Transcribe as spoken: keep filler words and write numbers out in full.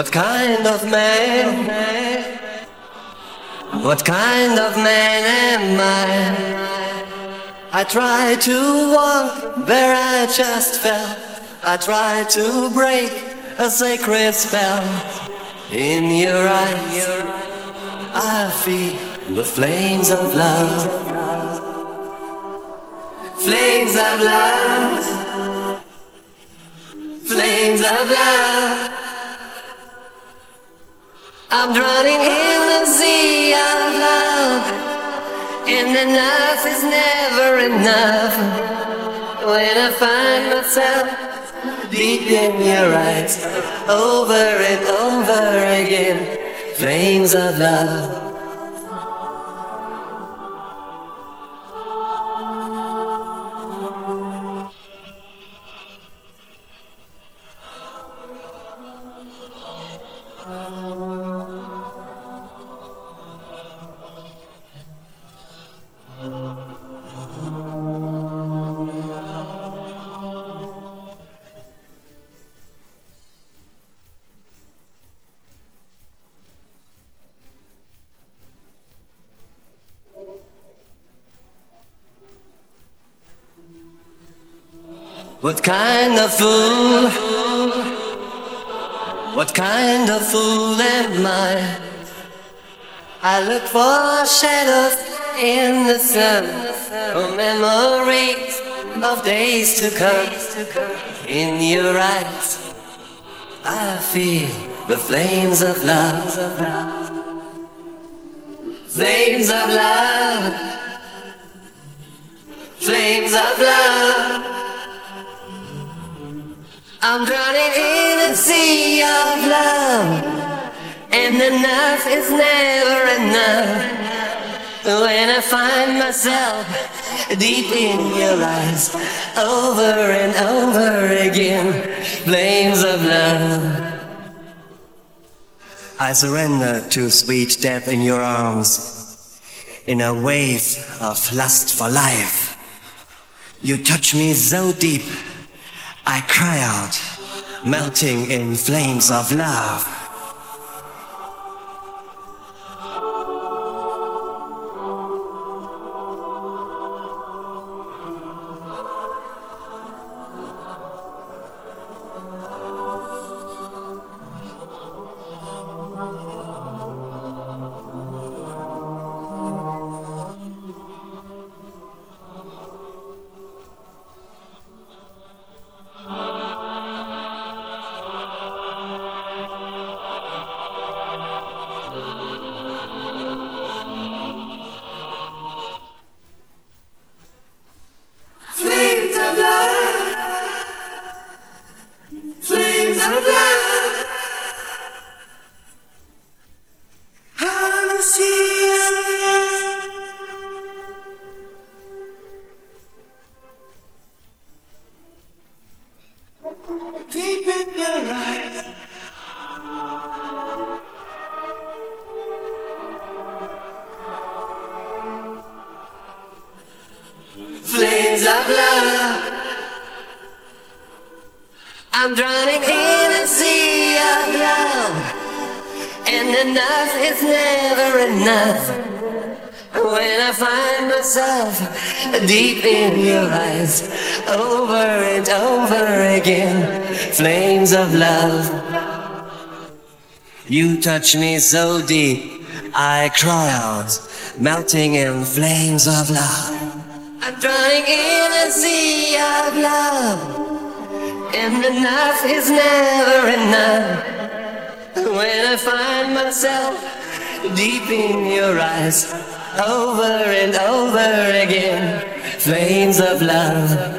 What kind of man? What kind of man am I? I try to walk where I just fell. I try to break a sacred spell. In your eyes, I feel the flames of love. Flames of love. Flames of love. I'm drowning in the sea of love, and enough is never enough. When I find myself deep in your eyes, over and over again, flames of love. What kind of fool, what kind of fool am I? I look for shadows in the sun, for memories of days to come. In your eyes, I feel the flames of love. Flames of love. Flames of love. I'm drowning in a sea of love, and enough is never enough. When I find myself deep in your eyes, over and over again, flames of love. I surrender to sweet death in your arms, in a wave of lust for life. You touch me so deep, I cry out, melting in flames of love. Deep in your eyes, flames of love. I'm drowning in a sea of love, and enough is never enough. When I find myself deep in your eyes, over and over again, flames of love. You touch me so deep, I cry out, melting in flames of love. I'm drowning in a sea of love, and enough is never enough. When I find myself deep in your eyes, over and over again, flames of love.